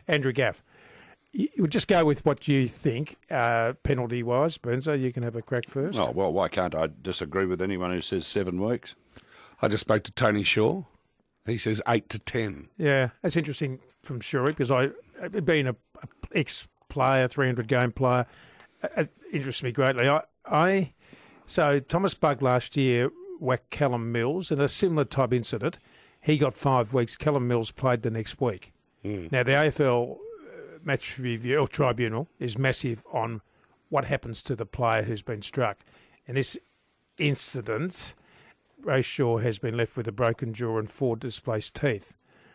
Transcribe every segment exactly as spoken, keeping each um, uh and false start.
Andrew Gaff. You, you just go with what you think uh, penalty-wise. Burnso, you can have a crack first. Oh, well, why can't I disagree with anyone who says seven weeks? I just spoke to Tony Shaw. He says eight to ten. Yeah, that's interesting from Shuri because I, being a, a ex-player, three hundred game player, it interests me greatly. I, I so Thomas Bugg last year whacked Callum Mills in a similar type incident. He got five weeks. Callum Mills played the next week. Mm. Now the A F L match review or tribunal is massive on what happens to the player who's been struck. In this incident, Ray Shaw has been left with a broken jaw and four displaced teeth.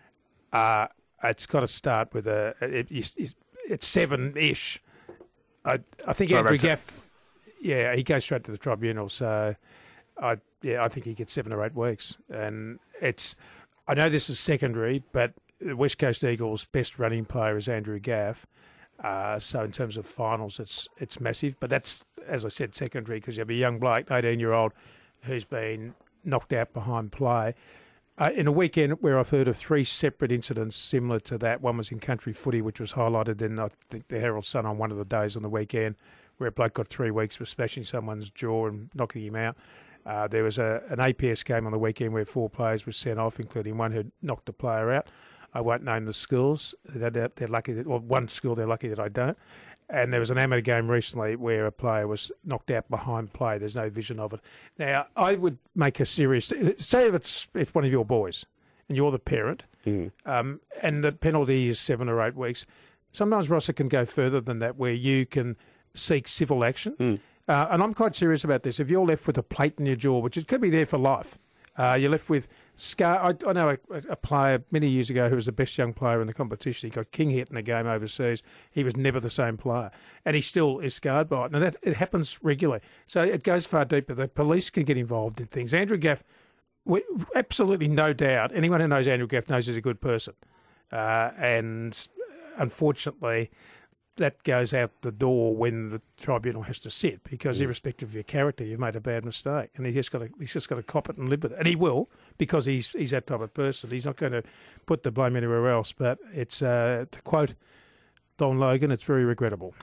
Uh, it's got to start with a. It, it, it's seven-ish. I, I think Andrew Gaff, yeah, he goes straight to the tribunal. So, I yeah, I think he gets seven or eight weeks. And it's, I know this is secondary, but the West Coast Eagles' best running player is Andrew Gaff. Uh, so in terms of finals, it's it's massive. But that's, as I said, secondary because you have a young bloke, eighteen-year-old, who's been knocked out behind play. Uh, in a weekend where I've heard of three separate incidents similar to that. One was in country footy, which was highlighted in, I think, the Herald Sun on one of the days on the weekend, where a bloke got three weeks for smashing someone's jaw and knocking him out. Uh, there was a, an A P S game on the weekend where four players were sent off, including one who knocked a player out. I won't name the schools. They're, they're lucky that, well, one school they're lucky that I don't. And there was an amateur game recently where a player was knocked out behind play. There's no vision of it. Now, I would make a serious... Say if it's if one of your boys and you're the parent mm. um, and the penalty is seven or eight weeks, sometimes Rosser can go further than that where you can seek civil action. Mm. Uh, and I'm quite serious about this. If you're left with a plate in your jaw, which it could be there for life, uh, you're left with scar. I, I know a, a player many years ago who was the best young player in the competition. He got king hit in a game overseas. He was never the same player, and he still is scarred by it. And that it happens regularly. So it goes far deeper. The police can get involved in things. Andrew Gaff, we, absolutely no doubt. Anyone who knows Andrew Gaff knows he's a good person, uh, and unfortunately, that goes out the door when the tribunal has to sit because mm. irrespective of your character, you've made a bad mistake, and he just got to he's just got to cop it and live with it, and he will because he's he's that type of person. He's not going to put the blame anywhere else. But it's uh, to quote Don Logan, it's very regrettable.